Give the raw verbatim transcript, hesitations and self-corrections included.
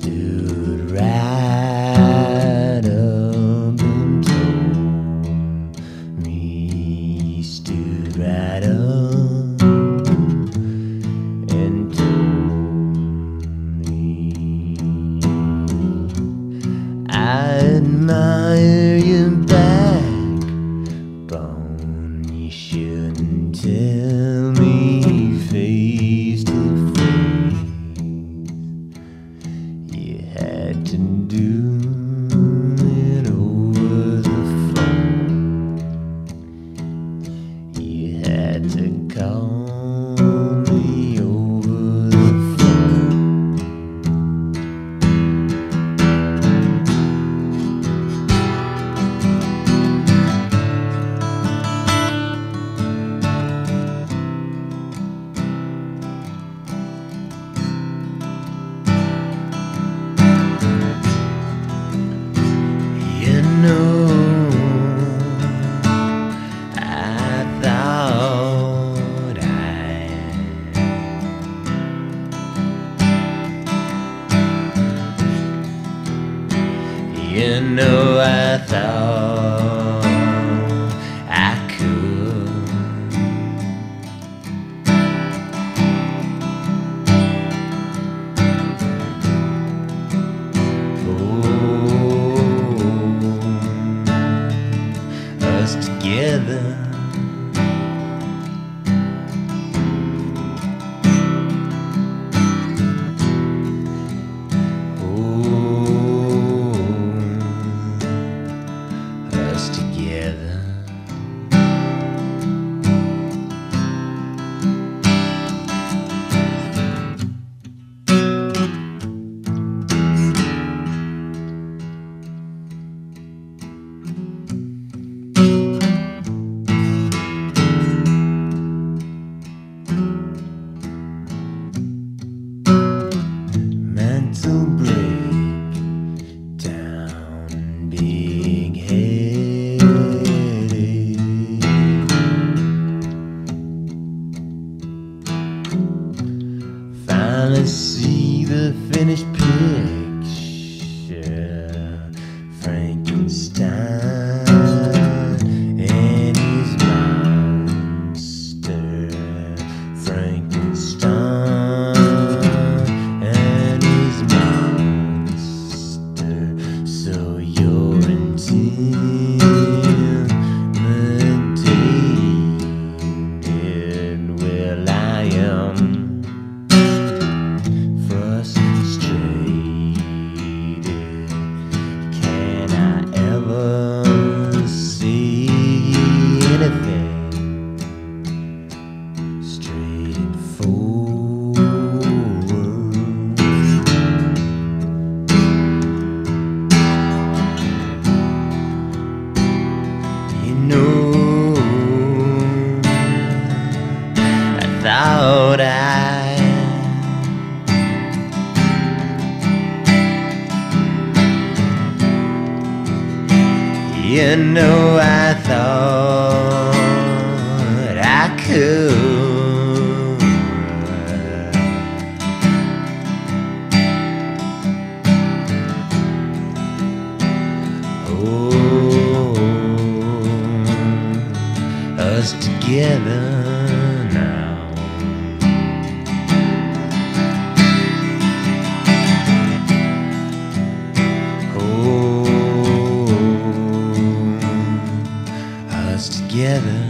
stood right up and told me, stood right up and told me, I admire your backbone. You shouldn't tell me face to face. You had to do it over the phone. You had to call me over the phone. You know, I thought I, you know, I thought I could. Oh, us together. Oh, us together. Mental breakdown, big headache. Finally see the finished picture. Frankenstein and his monster. Frankenstein and his monster. So you're intimidated. Well, I am frustrated. Can I ever see anything straightforward? You know, I thought I, you know, I thought I could. Oh, us together now. Oh, us together.